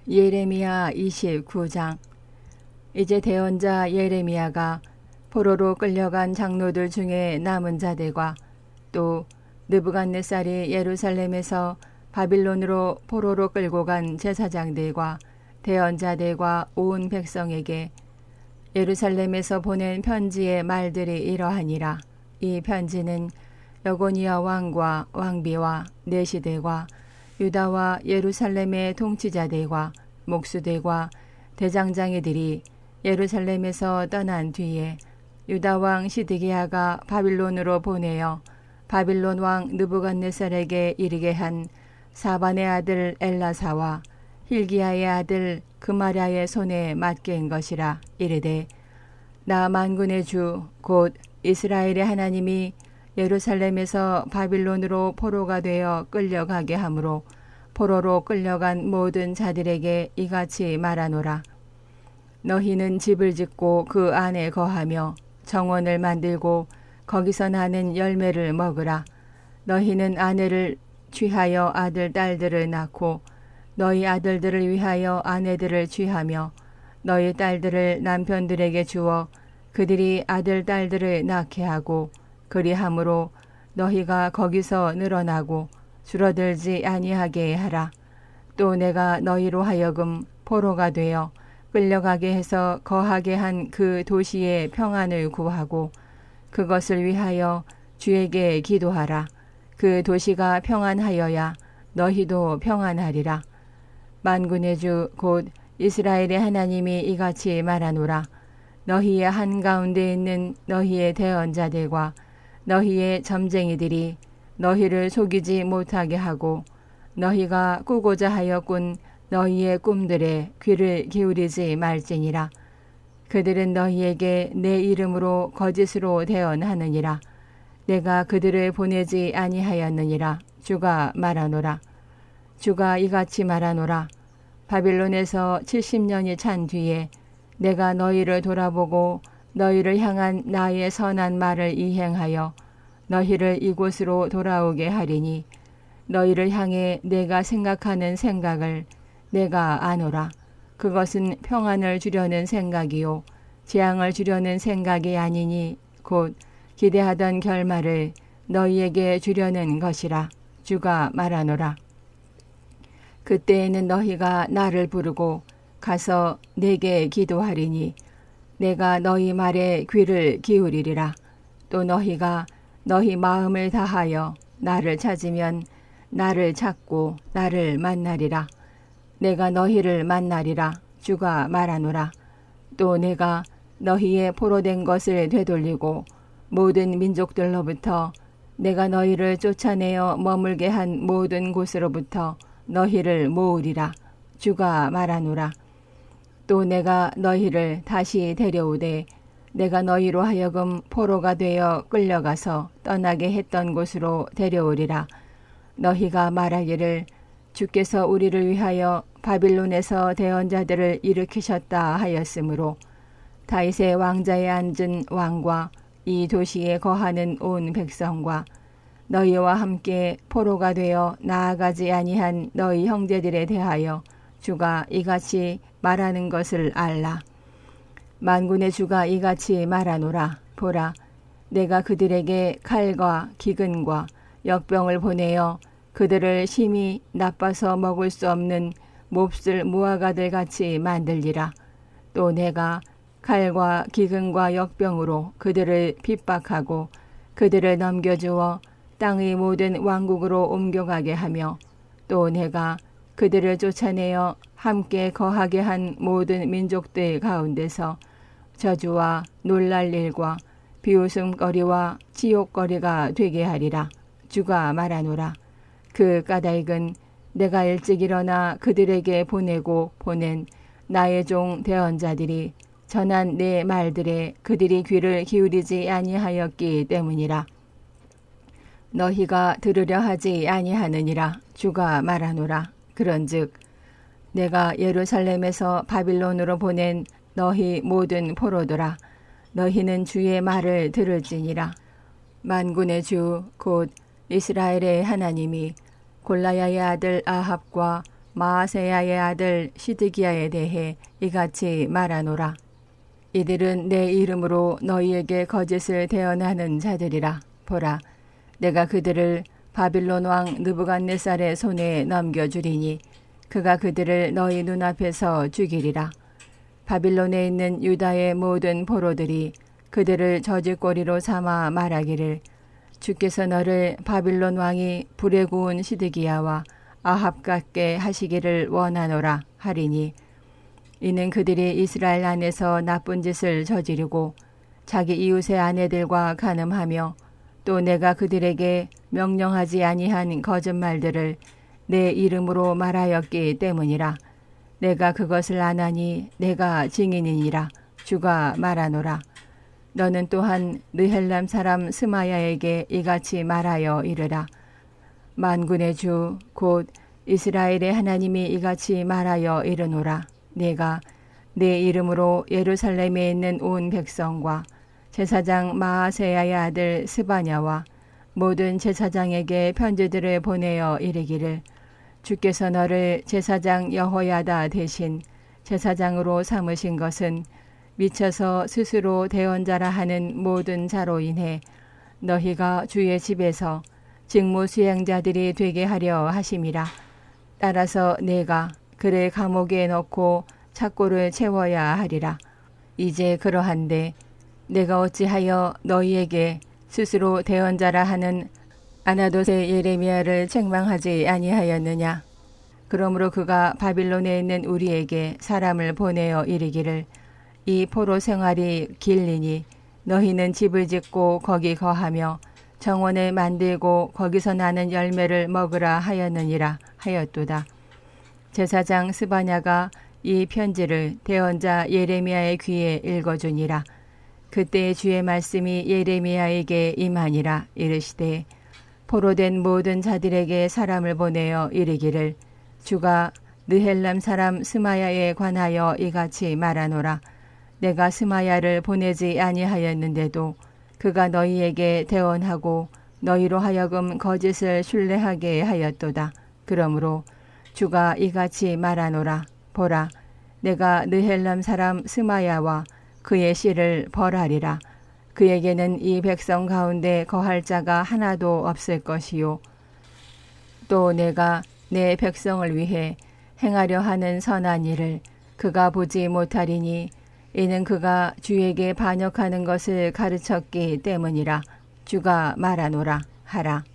예레미야 29장. 이제 대언자 예레미야가 포로로 끌려간 장로들 중에 남은 자들과 또 느부갓네살이 예루살렘에서 바빌론으로 포로로 끌고 간 제사장들과 대언자들과 온 백성에게 예루살렘에서 보낸 편지의 말들이 이러하니라. 이 편지는 여고니아 왕과 왕비와 내시들과 유다와 예루살렘의 통치자들과 목수들과 대장장이들이 예루살렘에서 떠난 뒤에 유다 왕 시드기야가 바빌론으로 보내어 바빌론 왕 느부갓네살에게 이르게 한 사반의 아들 엘라사와 힐기야의 아들 그마랴의 손에 맡긴 것이라. 이르되 나 만군의 주 곧 이스라엘의 하나님이 예루살렘에서 바빌론으로 포로가 되어 끌려가게 하므로 포로로 끌려간 모든 자들에게 이같이 말하노라. 너희는 집을 짓고 그 안에 거하며 정원을 만들고 거기서 나는 열매를 먹으라. 너희는 아내를 취하여 아들 딸들을 낳고 너희 아들들을 위하여 아내들을 취하며 너희 딸들을 남편들에게 주어 그들이 아들 딸들을 낳게 하고 그리함으로 너희가 거기서 늘어나고 줄어들지 아니하게 하라. 또 내가 너희로 하여금 포로가 되어 끌려가게 해서 거하게 한 그 도시의 평안을 구하고 그것을 위하여 주에게 기도하라. 그 도시가 평안하여야 너희도 평안하리라. 만군의 주 곧 이스라엘의 하나님이 이같이 말하노라. 너희의 한가운데 있는 너희의 대언자들과 너희의 점쟁이들이 너희를 속이지 못하게 하고 너희가 꾸고자 하여 꾼 너희의 꿈들에 귀를 기울이지 말지니라. 그들은 너희에게 내 이름으로 거짓으로 대언하느니라. 내가 그들을 보내지 아니하였느니라. 주가 말하노라. 주가 이같이 말하노라. 바빌론에서 70년이 찬 뒤에 내가 너희를 돌아보고 너희를 향한 나의 선한 말을 이행하여 너희를 이곳으로 돌아오게 하리니 너희를 향해 내가 생각하는 생각을 내가 아노라. 그것은 평안을 주려는 생각이요 재앙을 주려는 생각이 아니니 곧 기대하던 결말을 너희에게 주려는 것이라. 주가 말하노라. 그때에는 너희가 나를 부르고 가서 내게 기도하리니 내가 너희 말에 귀를 기울이리라. 또 너희가 너희 마음을 다하여 나를 찾으면 나를 찾고 나를 만나리라. 내가 너희를 만나리라. 주가 말하노라. 또 내가 너희의 포로된 것을 되돌리고 모든 민족들로부터 내가 너희를 쫓아내어 머물게 한 모든 곳으로부터 너희를 모으리라. 주가 말하노라. 또 내가 너희를 다시 데려오되 내가 너희로 하여금 포로가 되어 끌려가서 떠나게 했던 곳으로 데려오리라. 너희가 말하기를 주께서 우리를 위하여 바빌론에서 대언자들을 일으키셨다 하였으므로 다윗의 왕자에 앉은 왕과 이 도시에 거하는 온 백성과 너희와 함께 포로가 되어 나아가지 아니한 너희 형제들에 대하여 주가 이같이 말하는 것을 알라. 만군의 주가 이같이 말하노라. 보라, 내가 그들에게 칼과 기근과 역병을 보내어 그들을 심히 나빠서 먹을 수 없는 몹쓸 무화과들 같이 만들리라. 또 내가 칼과 기근과 역병으로 그들을 핍박하고 그들을 넘겨주어 땅의 모든 왕국으로 옮겨가게 하며 또 내가 그들을 쫓아내어 함께 거하게 한 모든 민족들 가운데서 저주와 놀랄 일과 비웃음거리와 치욕거리가 되게 하리라. 주가 말하노라. 그 까닭은 내가 일찍 일어나 그들에게 보내고 보낸 나의 종 대언자들이 전한 내 말들에 그들이 귀를 기울이지 아니하였기 때문이라. 너희가 들으려 하지 아니하느니라. 주가 말하노라. 그런즉 내가 예루살렘에서 바빌론으로 보낸 너희 모든 포로들아, 너희는 주의 말을 들을지니라. 만군의 주 곧 이스라엘의 하나님이 골라야의 아들 아합과 마아세야의 아들 시드기야에 대해 이같이 말하노라. 이들은 내 이름으로 너희에게 거짓을 대언하는 자들이라. 보라, 내가 그들을 바빌론 왕 느부갓네살의 손에 넘겨주리니 그가 그들을 너희 눈앞에서 죽이리라. 바빌론에 있는 유다의 모든 포로들이 그들을 저주거리로 삼아 말하기를 주께서 너를 바빌론 왕이 불에 구운 시드기야와 아합 같게 하시기를 원하노라 하리니 이는 그들이 이스라엘 안에서 나쁜 짓을 저지르고 자기 이웃의 아내들과 간음하며 또 내가 그들에게 명령하지 아니한 거짓말들을 내 이름으로 말하였기 때문이라. 내가 그것을 안하니 내가 증인이니라. 주가 말하노라. 너는 또한 느헬람 사람 스마야에게 이같이 말하여 이르라. 만군의 주 곧 이스라엘의 하나님이 이같이 말하여 이르노라. 내가 내 이름으로 예루살렘에 있는 온 백성과 제사장 마아세야의 아들 스바냐와 모든 제사장에게 편지들을 보내어 이르기를 주께서 너를 제사장 여호야다 대신 제사장으로 삼으신 것은 미쳐서 스스로 대언자라 하는 모든 자로 인해 너희가 주의 집에서 직무 수행자들이 되게 하려 하심이라. 따라서 내가 그를 감옥에 넣고 착고를 채워야 하리라. 이제 그러한데 내가 어찌하여 너희에게 스스로 대언자라 하는 아나돗의 예레미야를 책망하지 아니하였느냐. 그러므로 그가 바빌론에 있는 우리에게 사람을 보내어 이르기를 이 포로 생활이 길리니 너희는 집을 짓고 거기 거하며 정원을 만들고 거기서 나는 열매를 먹으라 하였느니라 하였도다. 제사장 스바냐가 이 편지를 대언자 예레미야의 귀에 읽어주니라. 그때 주의 말씀이 예레미야에게 임하니라. 이르시되 포로된 모든 자들에게 사람을 보내어 이르기를 주가 느헬람 사람 스마야에 관하여 이같이 말하노라. 내가 스마야를 보내지 아니하였는데도 그가 너희에게 대언하고 너희로 하여금 거짓을 신뢰하게 하였도다. 그러므로 주가 이같이 말하노라. 보라, 내가 느헬람 사람 스마야와 그의 씨를 벌하리라. 그에게는 이 백성 가운데 거할 자가 하나도 없을 것이요. 또 내가 내 백성을 위해 행하려 하는 선한 일을 그가 보지 못하리니 이는 그가 주에게 반역하는 것을 가르쳤기 때문이라. 주가 말하노라 하라.